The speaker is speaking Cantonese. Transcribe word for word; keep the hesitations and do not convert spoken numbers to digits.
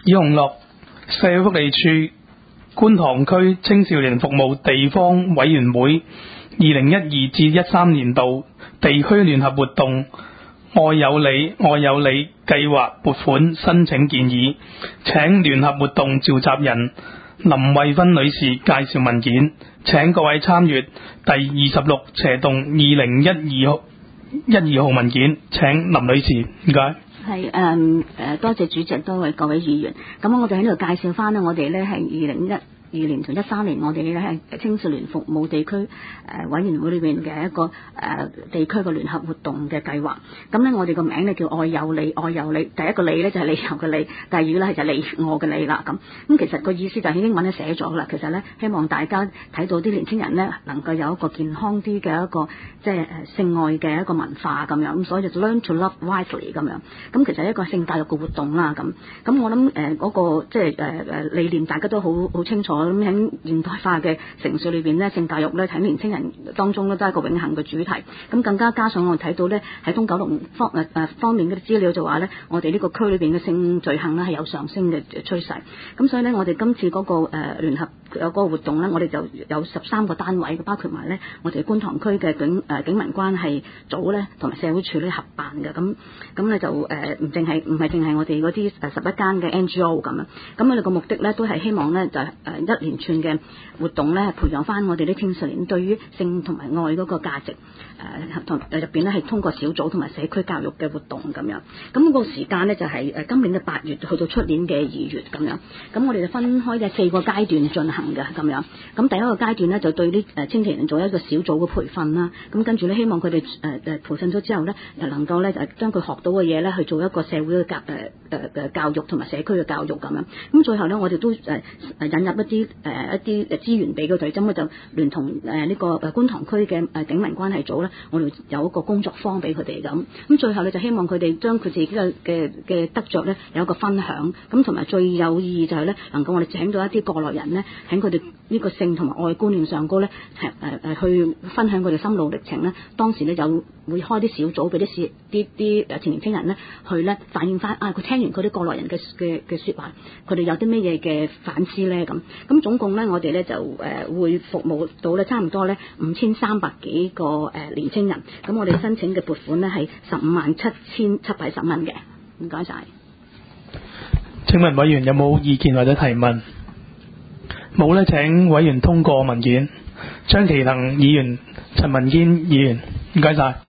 以紅樂社會福利處觀塘區青少年服務地方委員會二零一二至一三年度地區聯合活動愛有你愛有你計劃撥款申請建議，請聯合活動召集人林慧芬女士介紹文件，請各位參閱第二十六斜動二零一二號一二號文件。請林女士，唔該。 係誒誒，多謝主席，多位各位議員。咁我哋喺呢度介紹翻呢，我哋咧係二零一二年同一三年，我哋咧係青少年服務地區誒委員會裏邊嘅一個誒地區嘅聯合活動嘅計劃。咁咧我哋個名咧叫愛有你愛有你，第一個你咧就係理由嘅理，第二咧就係你我嘅你啦。咁咁其實個意思就係英文咧寫咗啦。其實咧希望大家睇到啲年輕人咧能夠有一個健康啲嘅一個即係誒性愛嘅一個文化咁樣。咁所以就 learn to love wisely 咁樣。咁其實係一個性教育嘅活動啦。咁咁我諗誒嗰個即係誒誒理念大家都好好清楚。咁喺現代化嘅城市裏邊咧，性教育咧喺年輕人當中咧都係一個永恆嘅主題。咁更加加上我哋睇到咧喺東九龍方誒誒方面嘅資料就話咧，我哋呢個區裏邊嘅性罪行咧係有上升嘅趨勢。咁所以咧，我哋今次嗰個誒聯合有嗰個活動咧，我哋就有十三個單位，包括埋咧我哋觀塘區嘅警誒警民關係組咧，同埋社會處咧合辦嘅。咁咁咧就誒唔淨係唔係淨係我哋嗰啲誒十一間嘅 N G O 咁樣。咁我哋個目的咧都係希望咧就係誒一連串嘅活動咧，培養翻我哋啲青少年對於性同埋愛嗰個價值，誒同誒入邊咧係通過小組同埋社區教育嘅活動咁樣。咁個時間咧就係誒今年嘅八月去到出年嘅二月咁樣。咁我哋就分開嘅四個階段進行嘅咁樣。咁第一個階段咧就對啲誒青年人做一個小組嘅培訓啦。咁跟住咧希望佢哋誒誒培訓咗之後咧，又能夠咧就將佢學到嘅嘢咧去做一個社會嘅教誒誒嘅教育同埋社區嘅教育咁樣。咁最後咧我哋都誒誒引入一啲誒一啲誒資源俾佢哋，咁我就聯同誒呢個誒觀塘區嘅誒警民關係組咧，我哋有一個工作坊俾佢哋咁。咁最後咧就希望佢哋將佢自己嘅嘅嘅得着咧有一個分享，咁同埋最有意義就係咧能夠我哋請到一啲過來人咧喺佢哋呢個性同埋愛觀念上高咧誒誒誒去分享佢哋心路歷程咧。當時咧有會開啲小組俾啲事啲啲誒前年青人咧去咧反映翻啊，佢聽完佢啲過來人嘅嘅嘅説話，佢哋有啲咩嘢嘅反思咧咁。咁總共咧我哋咧就誒、呃、會服務到咧差唔多咧五千三百幾個誒、呃、年青人。咁我哋申請嘅撥款咧係十五萬七千七百十蚊嘅。唔該晒。 請問委員有冇意見或者提問？冇咧，請委員通過文件。張其能議員、陳文堅議員，唔該晒。